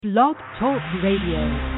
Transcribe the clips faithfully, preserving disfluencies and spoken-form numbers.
Blog Talk Radio.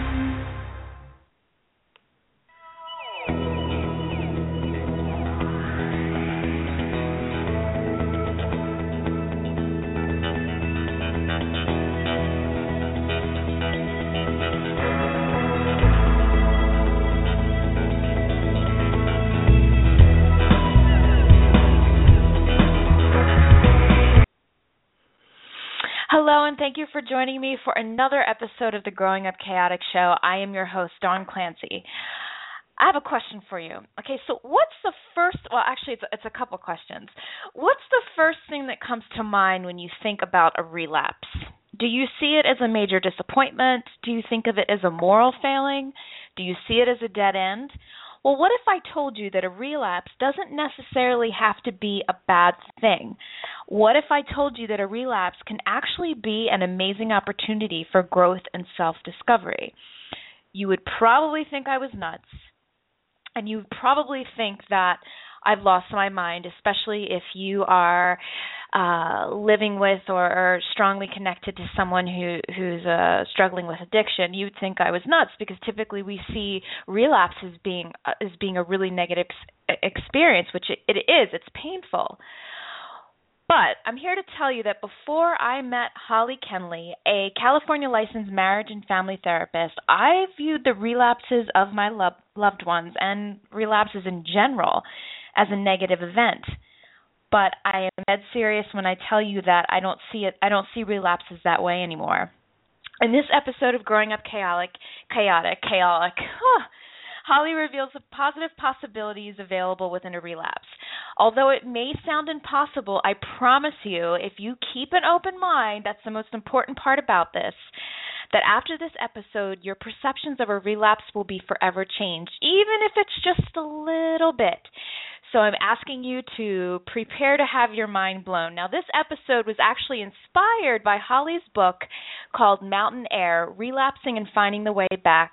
Hello, and thank you for joining me for another episode of the Growing Up Chaotic Show. I am your host, Dawn Clancy. I have a question for you. Okay, so what's the first, well, actually, it's a, it's a couple questions. What's the first thing that comes to mind when you think about a relapse? Do you see it as a major disappointment? Do you think of it as a moral failing? Do you see it as a dead end? Well, what if I told you that a relapse doesn't necessarily have to be a bad thing? What if I told you that a relapse can actually be an amazing opportunity for growth and self-discovery? You would probably think I was nuts, and you would probably think that I've lost my mind, especially if you are uh, living with or, or strongly connected to someone who, who's uh, struggling with addiction. You'd think I was nuts because typically we see relapse as being, uh, as being a really negative ex- experience, which it, it is. It's painful. But I'm here to tell you that before I met Holly Kenley, a California licensed marriage and family therapist, I viewed the relapses of my lo- loved ones and relapses in general as a negative event. But I am dead serious when I tell you that I don't see it. I don't see relapses that way anymore. In this episode of Growing Up Chaotic, chaotic, chaotic, huh, Holly reveals the positive possibilities available within a relapse. Although it may sound impossible, I promise you, if you keep an open mind, that's the most important part about this, that after this episode, your perceptions of a relapse will be forever changed, even if it's just a little bit. So I'm asking you to prepare to have your mind blown. Now, this episode was actually inspired by Holly's book called Mountain Air, Relapsing and Finding the Way Back,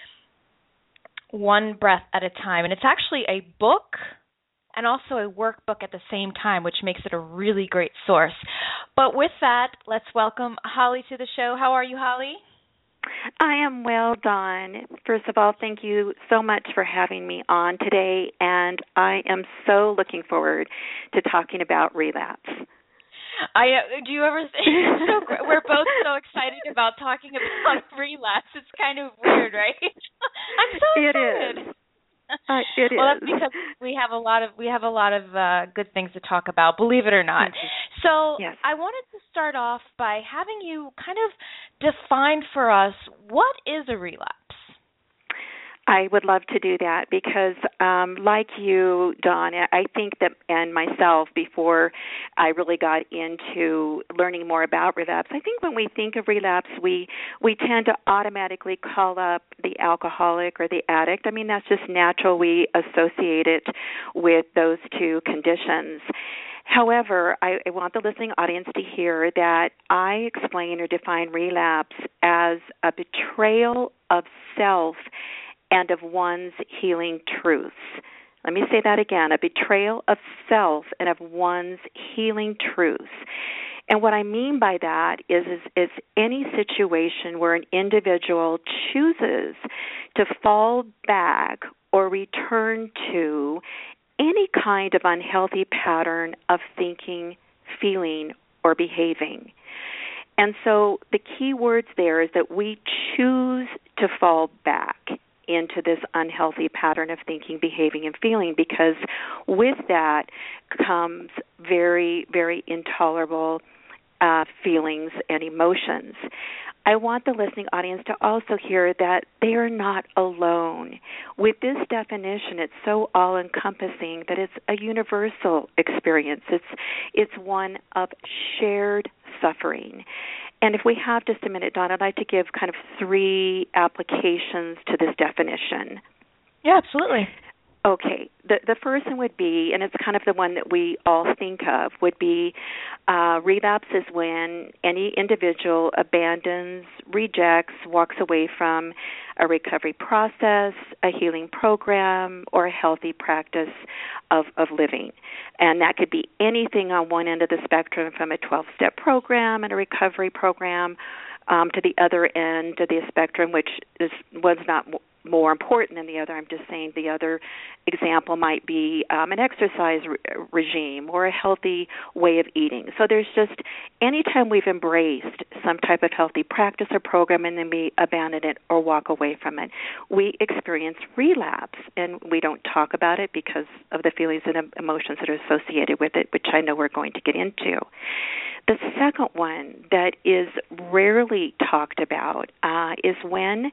One Breath at a Time. And it's actually a book and also a workbook at the same time, which makes it a really great source. But with that, let's welcome Holly to the show. How are you, Holly? I am well, Dawn. First of all, thank you so much for having me on today, and I am so looking forward to talking about relapse. I uh, do you ever think so great. We're both so excited about talking about relapse. It's kind of weird, right? I'm so excited. It is. Uh, it well, is. that's because we have a lot of we have a lot of uh, good things to talk about, believe it or not. Mm-hmm. So yes. I wanted to start off by having you kind of define for us what is a relapse. I would love to do that because, um, like you, Dawn, I think that, and myself, before I really got into learning more about relapse, I think when we think of relapse, we we tend to automatically call up the alcoholic or the addict. I mean, that's just natural. We associate it with those two conditions. However, I, I want the listening audience to hear that I explain or define relapse as a betrayal of self and of one's healing truths. Let me say that again, a betrayal of self and of one's healing truths. And what I mean by that is, is, is any situation where an individual chooses to fall back or return to any kind of unhealthy pattern of thinking, feeling, or behaving. And so the key words there is that we choose to fall back into this unhealthy pattern of thinking, behaving, and feeling, because with that comes very, very intolerable uh, feelings and emotions. I want the listening audience to also hear that they are not alone. With this definition, it's so all-encompassing that it's a universal experience. It's it's one of shared suffering. And if we have just a minute, Dawn, I'd like to give kind of three applications to this definition. Yeah, absolutely. Okay. The the first one would be, and it's kind of the one that we all think of, would be uh, relapse is when any individual abandons, rejects, walks away from a recovery process, a healing program, or a healthy practice of, of living. And that could be anything on one end of the spectrum, from a twelve-step program and a recovery program, um, to the other end of the spectrum, which is was not more important than the other. I'm just saying the other example might be um, an exercise re- regime or a healthy way of eating. So there's just, anytime we've embraced some type of healthy practice or program and then we abandon it or walk away from it, we experience relapse. And we don't talk about it because of the feelings and emotions that are associated with it, which I know we're going to get into. The second one that is rarely talked about uh, is when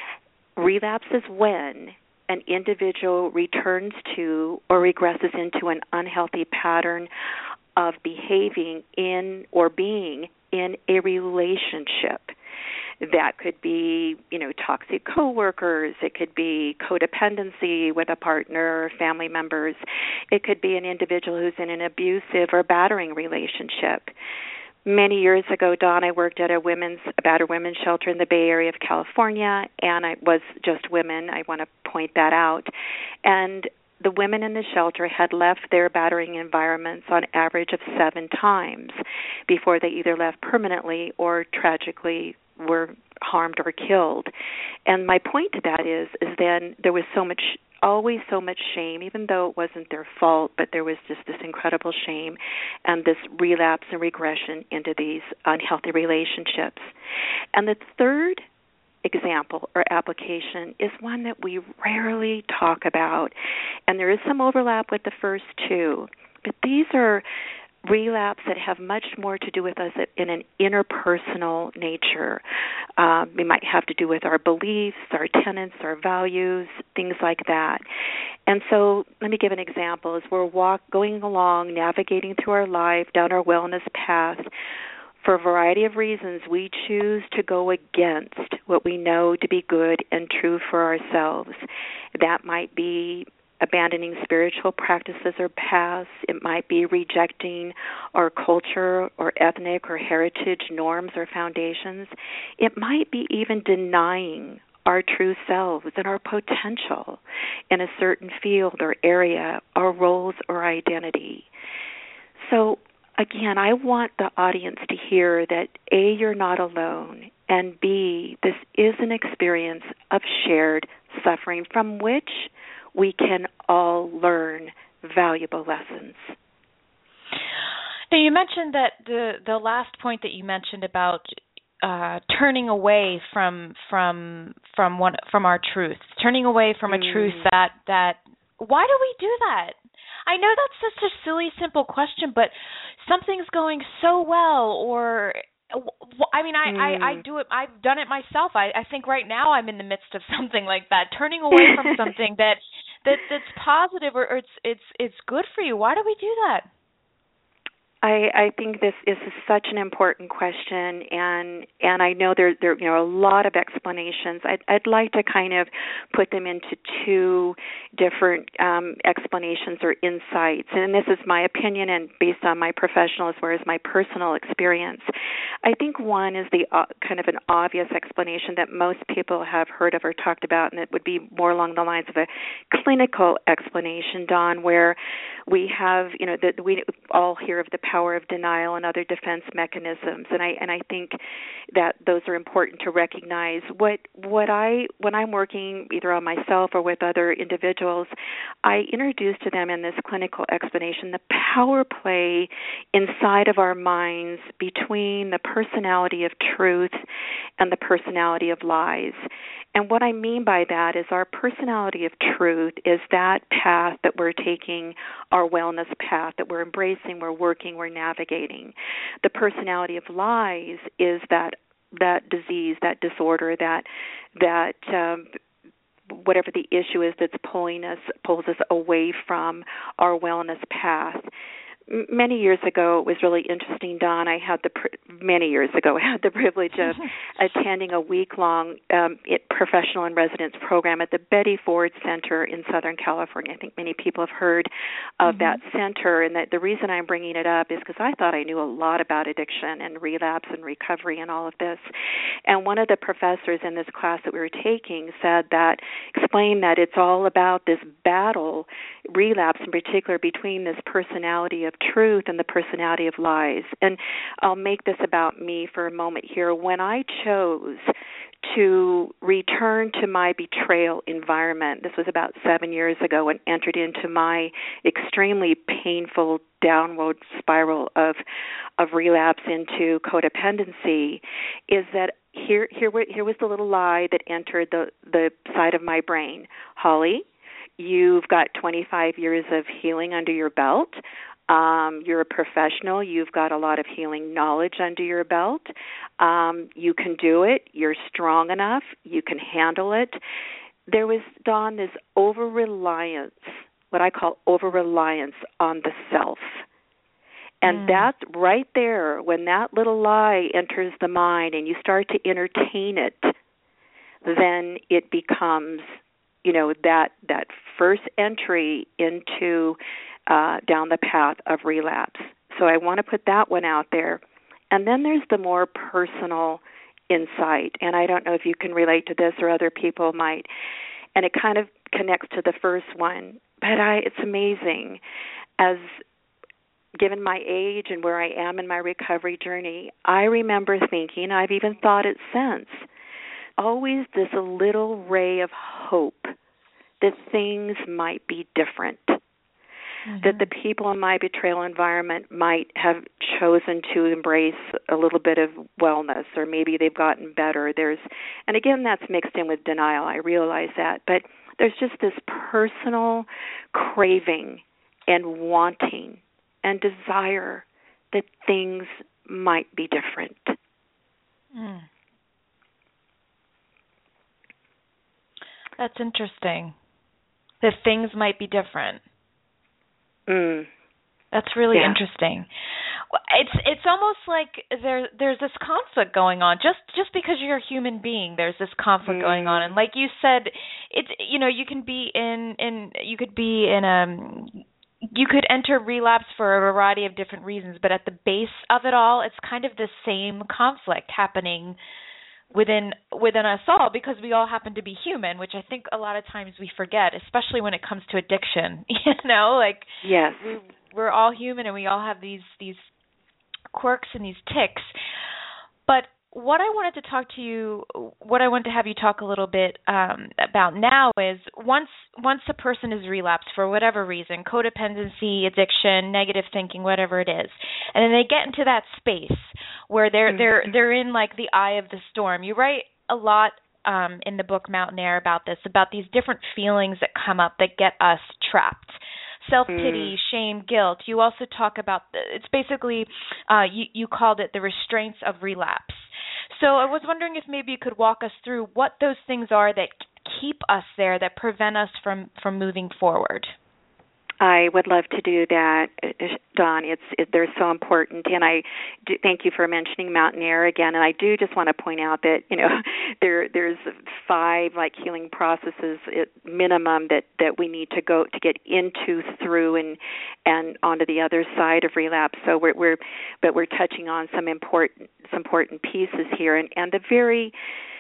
relapse is when an individual returns to or regresses into an unhealthy pattern of behaving in or being in a relationship. That could be, you know, toxic coworkers. It could be codependency with a partner or family members. It could be an individual who's in an abusive or battering relationship. Many years ago, Dawn, I worked at a women's a battered women's shelter in the Bay Area of California, and it was just women. I want to point that out. And the women in the shelter had left their battering environments on average of seven times before they either left permanently or tragically were harmed or killed. And my point to that is, is then there was so much, always so much shame, even though it wasn't their fault, but there was just this incredible shame and this relapse and regression into these unhealthy relationships. And the third example or application is one that we rarely talk about, and there is some overlap with the first two, but these are relapse that have much more to do with us in an interpersonal nature. Um, we might have to do with our beliefs, our tenets, our values, things like that. And so let me give an example. As we're walk, going along, navigating through our life, down our wellness path, for a variety of reasons, we choose to go against what we know to be good and true for ourselves. That might be abandoning spiritual practices or paths. It might be rejecting our culture or ethnic or heritage norms or foundations. It might be even denying our true selves and our potential in a certain field or area, our roles or identity. So again, I want the audience to hear that A, you're not alone, and B, this is an experience of shared suffering from which we can all learn valuable lessons. Now, you mentioned that the the last point that you mentioned about uh, turning away from from from one from our truth, turning away from a mm. truth that that. Why do we do that? I know that's such a silly, simple question, but something's going so well, or I mean, I, mm. I, I do it. I've done it myself. I, I think right now I'm in the midst of something like that, turning away from something that, that that's positive or, or it's it's it's good for you. Why do we do that? I, I think this is such an important question, and and I know there there you know a lot of explanations. I'd I'd like to kind of put them into two different um, explanations or insights, and this is my opinion and based on my professional as well as my personal experience. I think one is the uh, kind of an obvious explanation that most people have heard of or talked about, and it would be more along the lines of a clinical explanation, Dawn, where we have you know that we all hear of the power of denial and other defense mechanisms, and I and I think that those are important to recognize. What what I when I'm working either on myself or with other individuals, I introduce to them in this clinical explanation the power play inside of our minds between the personality of truth and the personality of lies. And what I mean by that is our personality of truth is that path that we're taking, our wellness path that we're embracing, we're working, we're navigating. The personality of lies is that that disease, that disorder, that that um, whatever the issue is that's pulling us, pulls us away from our wellness path. Many years ago, it was really interesting, Dawn. I had the many years ago I had the privilege of attending a week-long um, professional and residence program at the Betty Ford Center in Southern California. I think many people have heard of mm-hmm. that center, and that the reason I'm bringing it up is because I thought I knew a lot about addiction and relapse and recovery and all of this. And one of the professors in this class that we were taking said that, explained that it's all about this battle, relapse in particular, between this personality of truth and the personality of lies. And I'll make this about me for a moment here. When I chose to return to my betrayal environment, this was about seven years ago, and entered into my extremely painful downward spiral of of relapse into codependency, is that here here here was the little lie that entered the the side of my brain. Holly, you've got twenty-five years of healing under your belt. Um, you're a professional. You've got a lot of healing knowledge under your belt. Um, you can do it. You're strong enough. You can handle it. There was, Dawn, this over-reliance, what I call over-reliance on the self. And mm. that's right there, when that little lie enters the mind and you start to entertain it, then it becomes, you know, that that first entry into uh, down the path of relapse. So I want to put that one out there. And then there's the more personal insight. And I don't know if you can relate to this or other people might. And it kind of connects to the first one. But I, it's amazing. As given my age and where I am in my recovery journey, I remember thinking, I've even thought it since, always this little ray of hope that things might be different, mm-hmm. that the people in my betrayal environment might have chosen to embrace a little bit of wellness, or maybe they've gotten better. There's, and again, that's mixed in with denial. I realize that, but there's just this personal craving and wanting and desire that things might be different. Mm. That's interesting. That things might be different. Mm. That's really yeah. interesting. It's it's almost like there there's this conflict going on. Just just because you're a human being, there's this conflict mm. going on. And like you said, it's, you know, you can be in in you could be in a you could enter relapse for a variety of different reasons, but at the base of it all, it's kind of the same conflict happening within within us all, because we all happen to be human, which I think a lot of times we forget, especially when it comes to addiction. You know, like yes. we, we're all human and we all have these these quirks and these tics. But what I wanted to talk to you, what I wanted to have you talk a little bit um, about now is once once a person is relapsed for whatever reason, codependency, addiction, negative thinking, whatever it is, and then they get into that space where they're mm-hmm. they're they're in like the eye of the storm. You write a lot um, in the book Mountain Air about this, about these different feelings that come up that get us trapped. Self-pity, mm. shame, guilt. You also talk about, the, it's basically, uh, you, you called it the restraints of relapse. So I was wondering if maybe you could walk us through what those things are that keep us there, that prevent us from, from moving forward. I would love to do that, Dawn. It's it, they're so important, and I do, thank you for mentioning Mountain Air again. And I do just want to point out that you know there there's five like healing processes at minimum that, that we need to go to get into, through, and and onto the other side of relapse. So we're we're but we're touching on some important some important pieces here, and and the very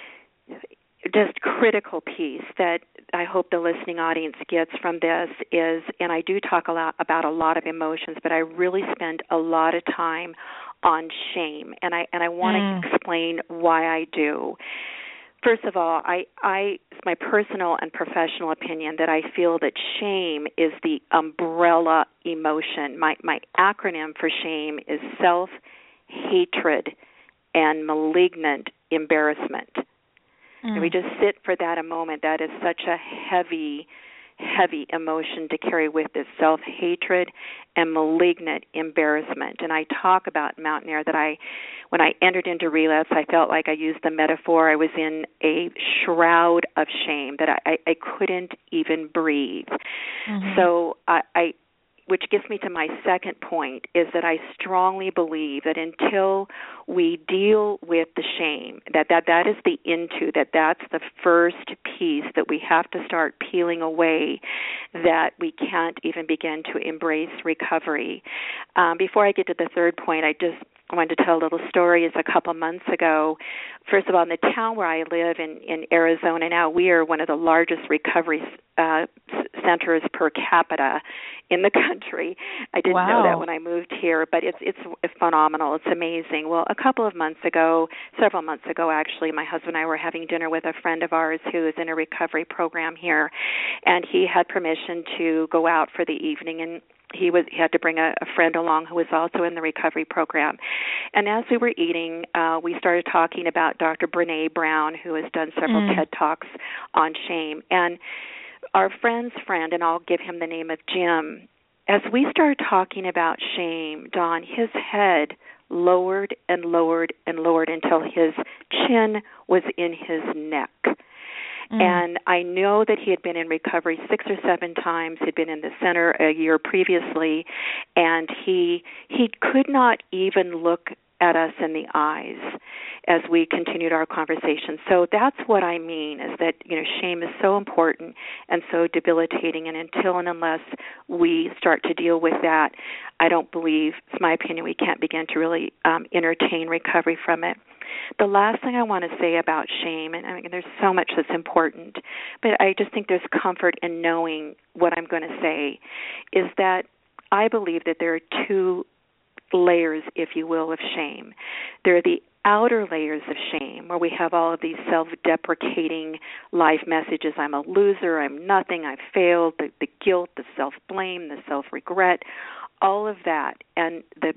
just critical piece that I hope the listening audience gets from this is, and I do talk a lot about a lot of emotions, but I really spend a lot of time on shame, and I and I want mm. to explain why I do. First of all, I, I it's my personal and professional opinion that I feel that shame is the umbrella emotion. My my acronym for shame is self-hatred and malignant embarrassment. Mm. And we just sit for that a moment. That is such a heavy, heavy emotion to carry with us, self-hatred and malignant embarrassment. And I talk about Mountain Air that I, when I entered into relapse, I felt like I used the metaphor, I was in a shroud of shame, that I, I, I couldn't even breathe. Mm-hmm. So I, I which gets me to my second point, is that I strongly believe that until we deal with the shame, that that, that is the into, that that's the first piece that we have to start peeling away, that we can't even begin to embrace recovery. Um, before I get to the third point, I just I wanted to tell a little story. Is a couple months ago, first of all, in the town where I live in, in Arizona now, we are one of the largest recovery uh, centers per capita in the country. I didn't wow. know that when I moved here, but it's it's phenomenal. It's amazing. Well, a couple of months ago, several months ago actually, my husband and I were having dinner with a friend of ours who is in a recovery program here, and he had permission to go out for the evening, and He was he had to bring a, a friend along who was also in the recovery program. And as we were eating, uh, we started talking about Doctor Brene Brown, who has done several mm. TED Talks on shame. And our friend's friend, and I'll give him the name of Jim, as we started talking about shame, Dawn, his head lowered and lowered and lowered until his chin was in his neck. Mm. And I know that he had been in recovery six or seven times. He'd been in the center a year previously, and he he could not even look at us in the eyes as we continued our conversation. So that's what I mean, is that, you know, shame is so important and so debilitating, and until and unless we start to deal with that, I don't believe, it's my opinion, we can't begin to really um, entertain recovery from it. The last thing I want to say about shame, and I mean, there's so much that's important, but I just think there's comfort in knowing what I'm going to say, is that I believe that there are two layers, if you will, of shame. There are the outer layers of shame, where we have all of these self-deprecating life messages. I'm a loser, I'm nothing, I've failed, the, the guilt, the self-blame, the self-regret, all of that. And the,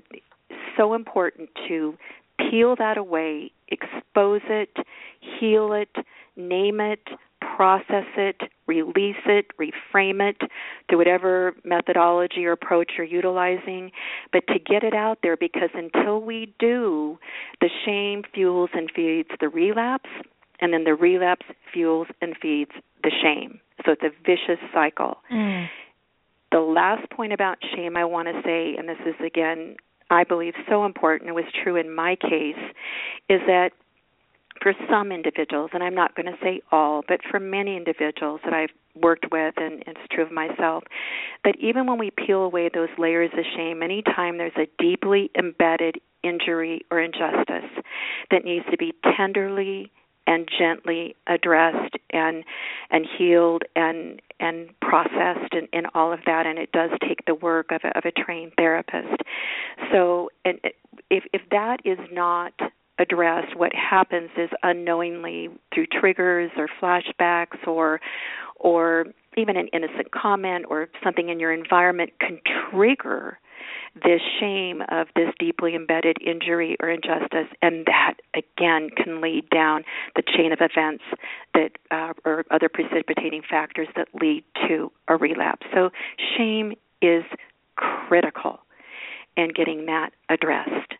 so important to peel that away, expose it, heal it, name it, process it, release it, reframe it through whatever methodology or approach you're utilizing, but to get it out there, because until we do, the shame fuels and feeds the relapse, and then the relapse fuels and feeds the shame. So it's a vicious cycle. Mm. The last point about shame I want to say, and this is, again, I believe so important, it was true in my case, is that for some individuals, and I'm not going to say all, but for many individuals that I've worked with, and it's true of myself, that even when we peel away those layers of shame, anytime there's a deeply embedded injury or injustice that needs to be tenderly and gently addressed and and healed and and processed and, and all of that, and it does take the work of a, of a trained therapist. So, and if if that is not addressed, what happens is unknowingly through triggers or flashbacks or or even an innocent comment or something in your environment can trigger this shame of this deeply embedded injury or injustice, and that, again, can lead down the chain of events that uh, or other precipitating factors that lead to a relapse. So shame is critical in getting that addressed.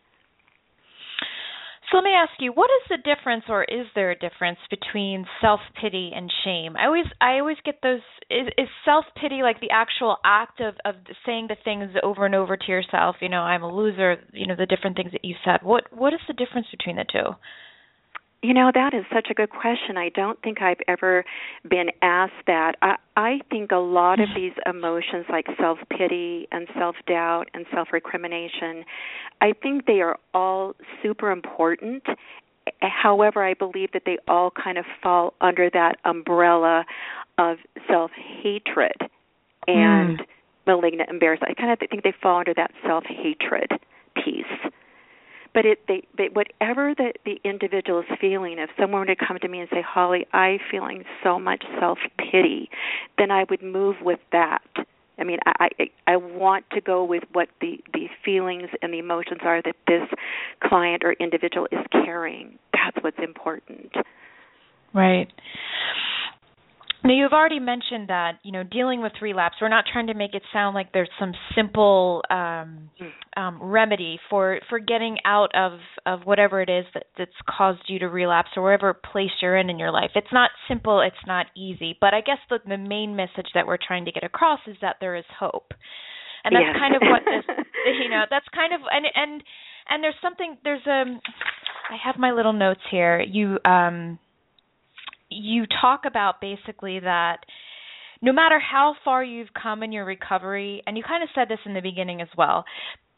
So let me ask you, what is the difference, or is there a difference between self-pity and shame? I always I always get those, is, is self-pity like the actual act of, of saying the things over and over to yourself, you know, I'm a loser, you know, the different things that you said. What What is the difference between the two? You know, that is such a good question. I don't think I've ever been asked that. I, I think a lot of these emotions like self-pity and self-doubt and self-recrimination, I think they are all super important. However, I believe that they all kind of fall under that umbrella of self-hatred and mm. malignant embarrassment. I kind of think they fall under that self-hatred piece. But it, they, but whatever the, the individual is feeling, if someone were to come to me and say, Holly, I'm feeling so much self-pity, then I would move with that. I mean, I, I, I want to go with what the, the feelings and the emotions are that this client or individual is carrying. That's what's important. Right. Now, you've already mentioned that, you know, dealing with relapse, we're not trying to make it sound like there's some simple um, um, remedy for, for getting out of, of whatever it is that, that's caused you to relapse or wherever place you're in in your life. It's not simple. It's not easy. But I guess the, the main message that we're trying to get across is that there is hope. And that's yes. kind of what this, you know, that's kind of, and, and, and there's something, there's a, I have my little notes here. You, um, You talk about basically that no matter how far you've come in your recovery, and you kind of said this in the beginning as well,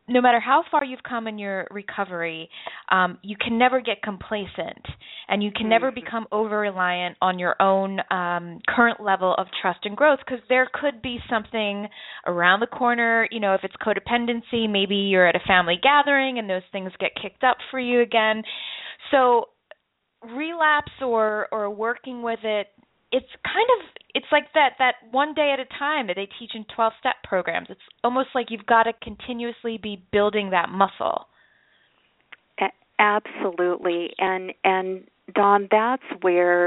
no matter how far you've come in your recovery, um, you can never get complacent, and you can never become over-reliant on your own um, current level of trust and growth, because there could be something around the corner. You know, if it's codependency, maybe you're at a family gathering and those things get kicked up for you again. So relapse or, or working with it, it's kind of, it's like that, that one day at a time that they teach in twelve-step programs. It's almost like you've got to continuously be building that muscle. A- absolutely. And, and Dawn, that's where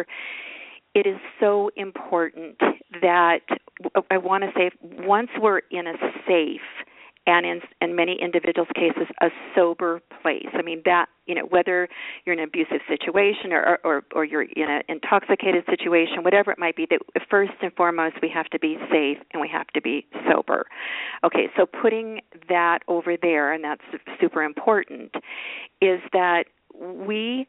it is so important that I want to say once we're in a safe and in, in many individuals' cases, a sober place. I mean, that, you know, whether you're in an abusive situation or, or, or you're in an intoxicated situation, whatever it might be, that first and foremost, we have to be safe and we have to be sober. Okay, so putting that over there, and that's super important, is that we,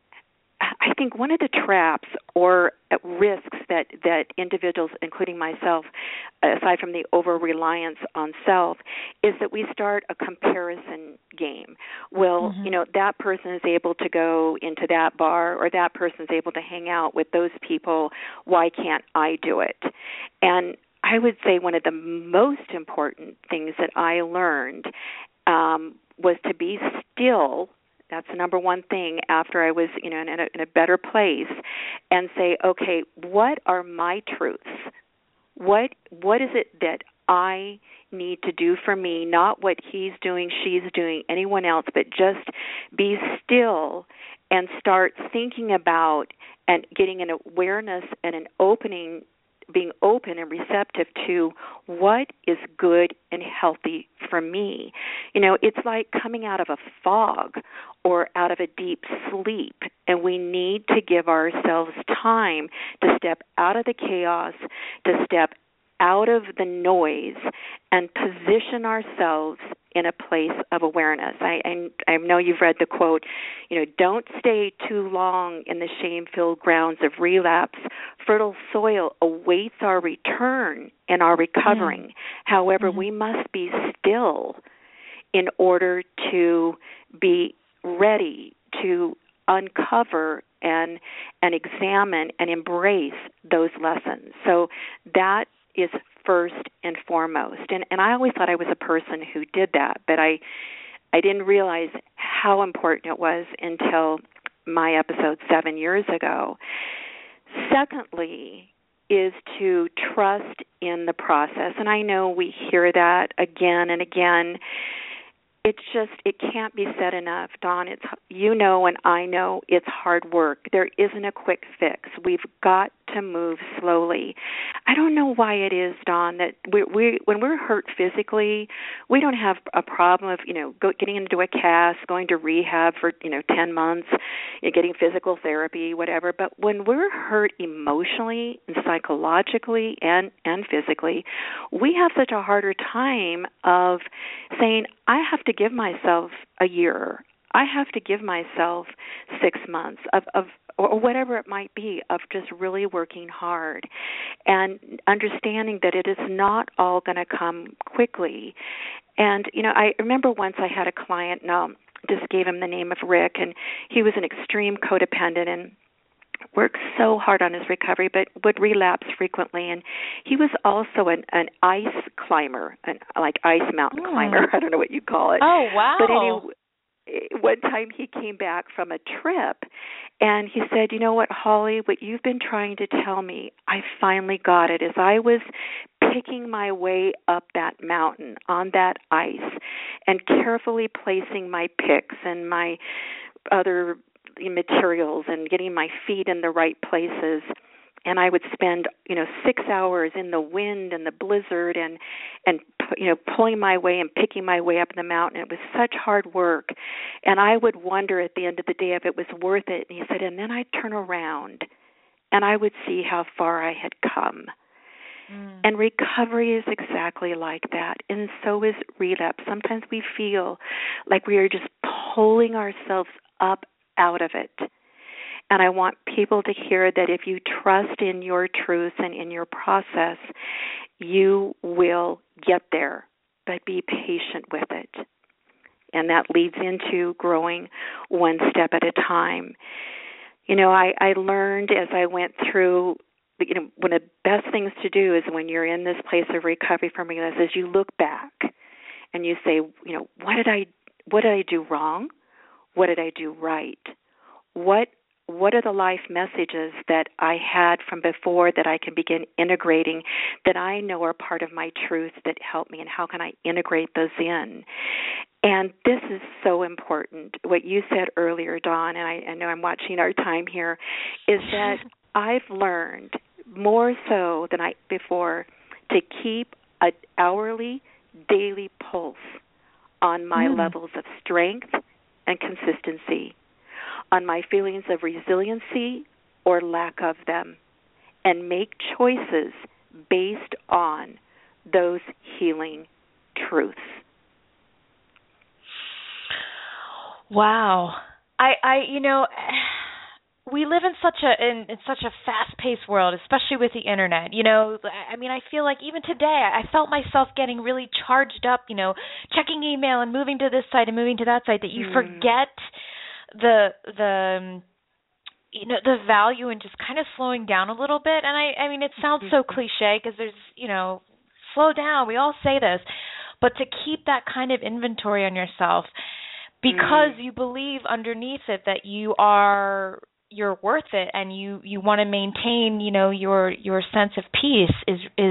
I think one of the traps or risks that, that individuals, including myself, aside from the over-reliance on self, is that we start a comparison game. Well, mm-hmm. you know, that person is able to go into that bar, or that person is able to hang out with those people. Why can't I do it? And I would say one of the most important things that I learned um, was to be still. That's the number one thing after I was, you know, in a, in a better place, and say, okay, what are my truths? What what is it that I need to do for me, not what he's doing, she's doing, anyone else, but just be still and start thinking about and getting an awareness and an opening, being open and receptive to what is good and healthy for me. You know, it's like coming out of a fog or out of a deep sleep, and we need to give ourselves time to step out of the chaos, to step out of the noise, and position ourselves in a place of awareness. I, I, I know you've read the quote, you know, don't stay too long in the shame-filled grounds of relapse. Fertile soil awaits our return and our recovering. Mm. However, mm-hmm. we must be still in order to be ready to uncover and and examine and embrace those lessons. So that is first and foremost. And and I always thought I was a person who did that, but I I didn't realize how important it was until my episode seven years ago. Secondly, is to trust in the process. And I know we hear that again and again. It's just, it can't be said enough, Dawn. It's, you know, and I know it's hard work. There isn't a quick fix. We've got to move slowly. I don't know why it is, Dawn, that we, we when we're hurt physically, we don't have a problem of, you know, go, getting into a cast, going to rehab for, you know, ten months, you know, getting physical therapy, whatever. But when we're hurt emotionally and psychologically and, and physically, we have such a harder time of saying, I have to give myself a year. I have to give myself six months of, of or whatever it might be, of just really working hard and understanding that it is not all going to come quickly. And, you know, I remember once I had a client, and I just gave him the name of Rick, and he was an extreme codependent and worked so hard on his recovery, but would relapse frequently. And he was also an, an ice climber, an, like ice mountain oh. climber. I don't know what you call it. Oh, wow. But anyway, one time he came back from a trip, and he said, you know what, Holly, what you've been trying to tell me, I finally got it. As I was picking my way up that mountain on that ice and carefully placing my picks and my other materials and getting my feet in the right places, and I would spend, you know, six hours in the wind and the blizzard and, and you know, pulling my way and picking my way up the mountain. It was such hard work. And I would wonder at the end of the day if it was worth it. And he said, and then I'd turn around and I would see how far I had come. Mm. And recovery is exactly like that. And so is relapse. Sometimes we feel like we are just pulling ourselves up out of it. And I want people to hear that if you trust in your truth and in your process, you will get there, but be patient with it. and that leads into growing one step at a time. You know, I, I learned as I went through, you know, one of the best things to do is when you're in this place of recovery from illness is you look back and you say, you know, what did I what did I do wrong? What did I do right? What what are the life messages that I had from before that I can begin integrating that I know are part of my truth that help me, and how can I integrate those in? And this is so important. What you said earlier, Dawn, and I, I know I'm watching our time here, is that I've learned more so than I before to keep an hourly, daily pulse on my mm. levels of strength and consistency, on my feelings of resiliency or lack of them, and make choices based on those healing truths. Wow. I, I you know, we live in such a in, in such a fast-paced world, especially with the internet. You know, I mean, I feel like even today, I felt myself getting really charged up. You know, checking email and moving to this site and moving to that site. That you mm. forget the the um, you know the value in just kind of slowing down a little bit. And I I mean, it sounds so cliche because there's you know, slow down. We all say this, but to keep that kind of inventory on yourself because mm. you believe underneath it that you are. You're worth it, and you, you want to maintain, you know, your your sense of peace is is.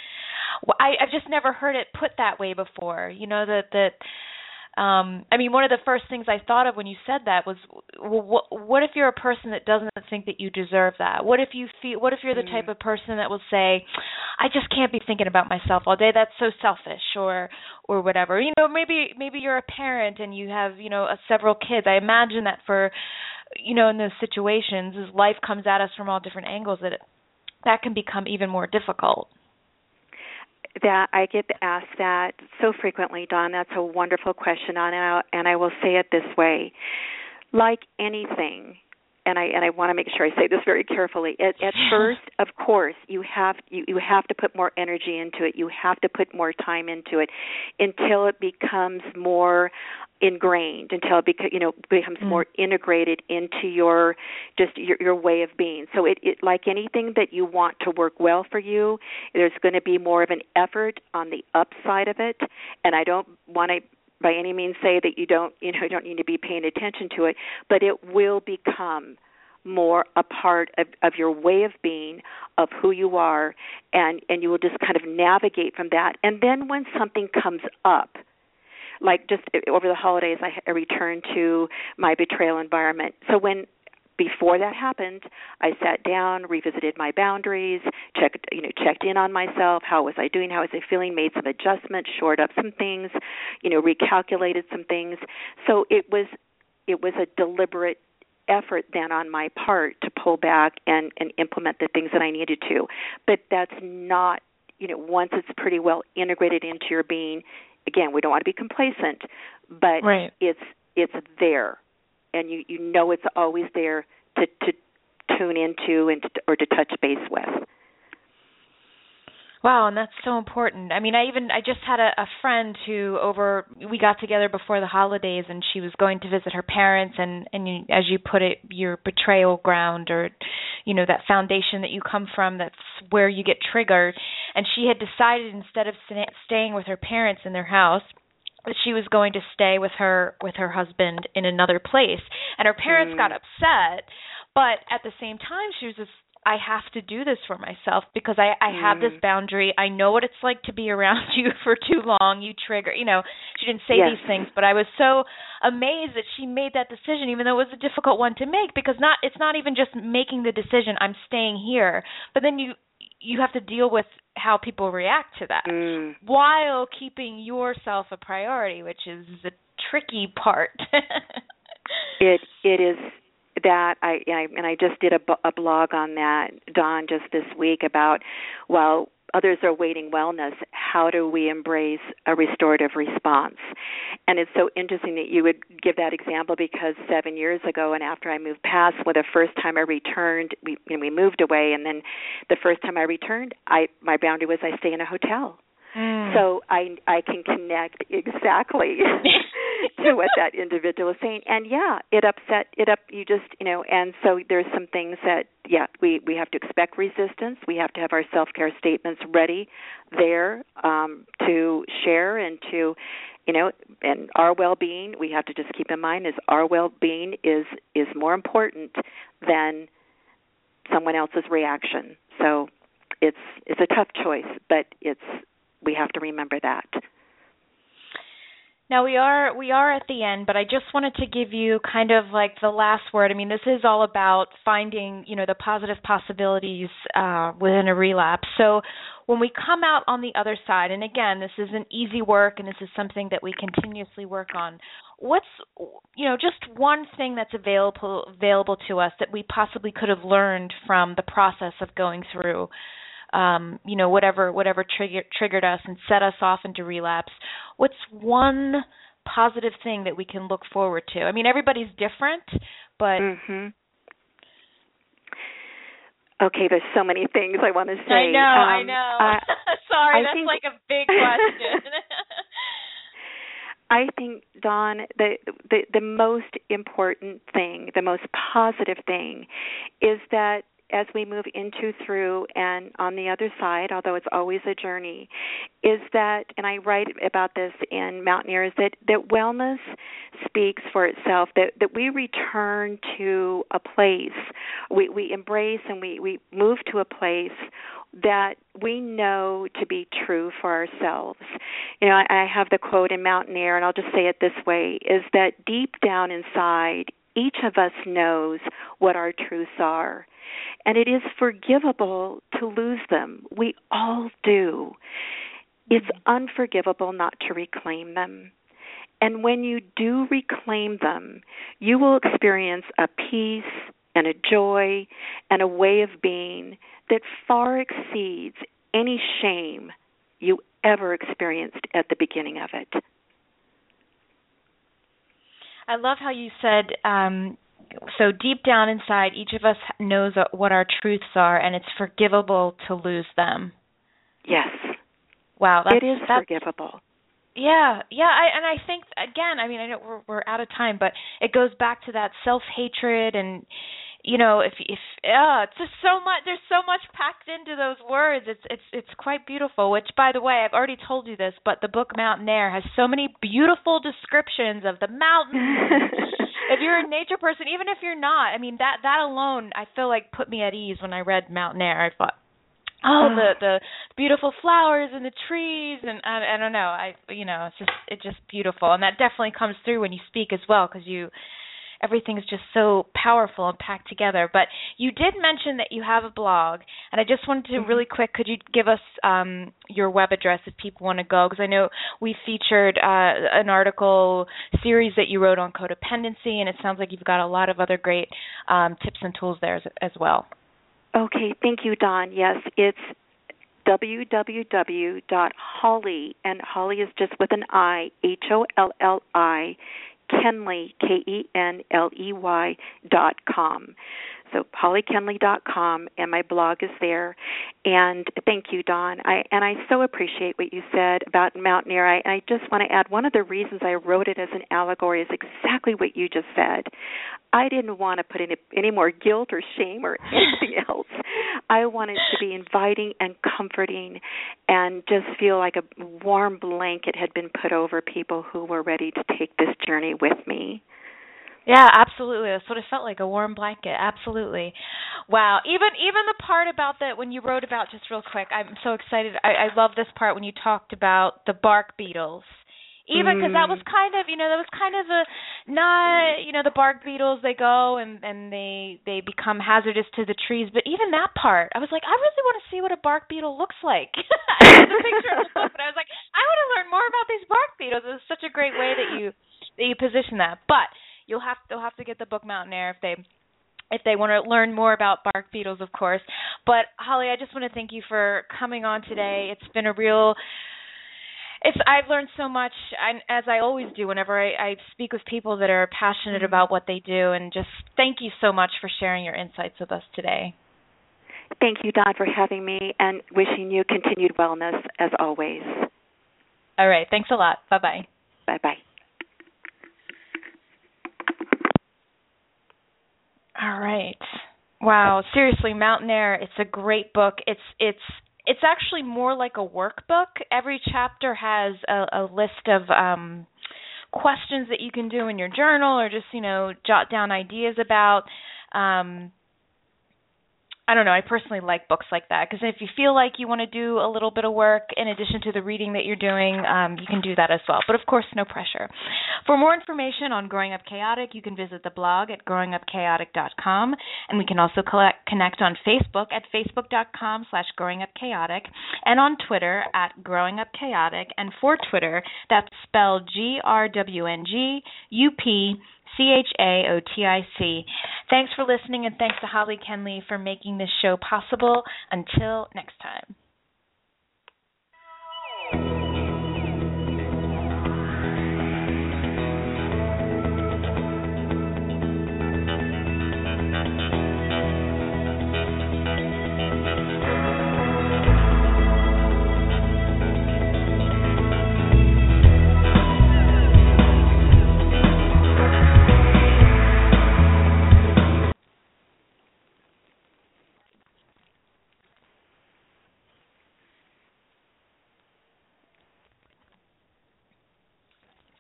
I I've just never heard it put that way before. You know that that. Um, I mean, one of the first things I thought of when you said that was, well, what, what if you're a person that doesn't think that you deserve that? What if you feel? What if you're the mm. type of person that will say, I just can't be thinking about myself all day. That's so selfish, or or whatever. You know, maybe maybe you're a parent and you have you know a, several kids. I imagine that for you know, in those situations, as life comes at us from all different angles, that it, that can become even more difficult. That I get asked that so frequently, Dawn. That's a wonderful question, and I, and I will say it this way: like anything, and I and I want to make sure I say this very carefully. At, at first, of course, you have you, you have to put more energy into it. You have to put more time into it until it becomes more ingrained, until it beca- you know becomes mm. more integrated into your just your, your way of being. So it, it like anything that you want to work well for you, there's going to be more of an effort on the upside of it. And I don't want to by any means say that you don't you know you don't need to be paying attention to it, but it will become more a part of, of your way of being, of who you are, and, and you will just kind of navigate from that. And then when something comes up, like just over the holidays, I returned to my betrayal environment. So when before that happened, I sat down, revisited my boundaries, checked you know checked in on myself. How was I doing? How was I feeling? Made some adjustments, shored up some things, you know, recalculated some things. So it was it was a deliberate effort then on my part to pull back and, and implement the things that I needed to. But that's not, you know, once it's pretty well integrated into your being. Again, we don't want to be complacent, but right. it's it's there, and you, you know it's always there to, to tune into and to, or to touch base with. Wow, and that's so important. I mean, I even I just had a, a friend who over we got together before the holidays, and she was going to visit her parents, and and you, as you put it, your betrayal ground, or you know that foundation that you come from, that's where you get triggered. And she had decided instead of st- staying with her parents in their house, that she was going to stay with her with her husband in another place. And her parents mm. got upset, but at the same time, she was just, I have to do this for myself because I, I have mm. this boundary. I know what it's like to be around you for too long. You trigger, you know, she didn't say yes. these things, but I was so amazed that she made that decision, even though it was a difficult one to make, because not it's not even just making the decision, I'm staying here, but then you you have to deal with how people react to that mm. while keeping yourself a priority, which is the tricky part. it it is that I, I and I just did a, a blog on that, Dawn, just this week about, well, others are waiting wellness, how do we embrace a restorative response? And it's so interesting that you would give that example, because seven years ago, and after I moved past, well, the first time I returned, we and we moved away, and then the first time I returned, I my boundary was I stay in a hotel. Mm. So I I can connect exactly to what that individual is saying. And yeah, it upset it up you just, you know, and so there's some things that yeah, we we have to expect resistance. We have to have our self-care statements ready there um to share and to, you know, and our well-being, we have to just keep in mind is our well-being is is more important than someone else's reaction. So it's it's a tough choice, but it's we have to remember that. Now we are we are at the end, but I just wanted to give you kind of like the last word. I mean, this is all about finding, you know, the positive possibilities uh, within a relapse. So when we come out on the other side, and again, this isn't easy work, and this is something that we continuously work on. What's, you know, just one thing that's available available to us that we possibly could have learned from the process of going through, um, you know, whatever whatever trigger, triggered us and set us off into relapse. What's one positive thing that we can look forward to? I mean, everybody's different, but mm-hmm. Okay, there's so many things I want to say. I know, um, I know. I, Sorry, I that's think, like a big question. I think, Dawn, the, the the most important thing, the most positive thing, is that as we move into, through, and on the other side, although it's always a journey, is that, and I write about this in Mountaineers, that, that wellness speaks for itself, that, that we return to a place, we, we embrace and we, we move to a place that we know to be true for ourselves. You know, I, I have the quote in Mountaineer, and I'll just say it this way, is that deep down inside, each of us knows what our truths are. And it is forgivable to lose them. We all do. It's unforgivable not to reclaim them. And when you do reclaim them, you will experience a peace and a joy and a way of being that far exceeds any shame you ever experienced at the beginning of it. I love how you said, um, so deep down inside, each of us knows what our truths are, and it's forgivable to lose them. Yes. Wow. That's, it is that's, forgivable. Yeah, yeah, I, and I think, again, I mean, I know we're, we're out of time, but it goes back to that self-hatred and, you know, if, if, uh, it's just so much, there's so much packed into those words. It's, it's, it's quite beautiful, which, by the way, I've already told you this, but the book Mountaineer has so many beautiful descriptions of the mountains. If you're a nature person, even if you're not, I mean, that, that alone, I feel like put me at ease when I read Mountaineer. I thought, oh, the, the beautiful flowers and the trees, and I, I don't know, I, you know, it's just, it's just beautiful. And that definitely comes through when you speak as well, because you, everything's just so powerful and packed together. But you did mention that you have a blog, and I just wanted to really quick, could you give us um, your web address if people want to go? Because I know we featured uh, an article series that you wrote on codependency, and it sounds like you've got a lot of other great um, tips and tools there as, as well. Okay, thank you, Dawn. Yes, it's w w w dot holly, and Holly is just with an I, H O L L I, Kenley, K E N L E Y, dot com. So holly kenley dot com, and my blog is there. And thank you, Dawn. I, and I so appreciate what you said about Mountaineer. I, I just want to add one of the reasons I wrote it as an allegory is exactly what you just said. I didn't want to put any, any more guilt or shame or anything else. I wanted to be inviting and comforting and just feel like a warm blanket had been put over people who were ready to take this journey with me. Yeah, absolutely. That's what it felt like, a warm blanket. Absolutely. Wow. Even even the part about that, when you wrote about, just real quick, I'm so excited. I, I love this part when you talked about the bark beetles. Even because that was kind of, you know, that was kind of a, not, you know, the bark beetles, they go and, and they they become hazardous to the trees. But even that part, I was like, I really want to see what a bark beetle looks like. I had the picture of the book, but I was like, I want to learn more about these bark beetles. It was such a great way that you that you position that. But you'll have they'll have to get the book Mountaineer if they if they want to learn more about bark beetles, of course. But Holly, I just want to thank you for coming on today. It's been a real It's I've learned so much, and as I always do whenever I, I speak with people that are passionate about what they do, and just thank you so much for sharing your insights with us today. Thank you, Dawn, for having me, and wishing you continued wellness as always. All right. Thanks a lot. Bye-bye. Bye-bye. All right. Wow. Seriously, Mountain Air, it's a great book. It's it's it's actually more like a workbook. Every chapter has a, a list of um, questions that you can do in your journal, or just, you know, jot down ideas about. Um, I don't know, I personally like books like that, because if you feel like you want to do a little bit of work in addition to the reading that you're doing, um, you can do that as well. But of course, no pressure. For more information on Growing Up Chaotic, you can visit the blog at growing up chaotic dot com, and we can also collect, connect on Facebook at facebook.com slash growingupchaotic, and on Twitter at Growing Up Chaotic, and for Twitter, that's spelled G R W N G U P C H A O T I C. Thanks for listening, and thanks to Holly Kenley for making this show possible. Until next time.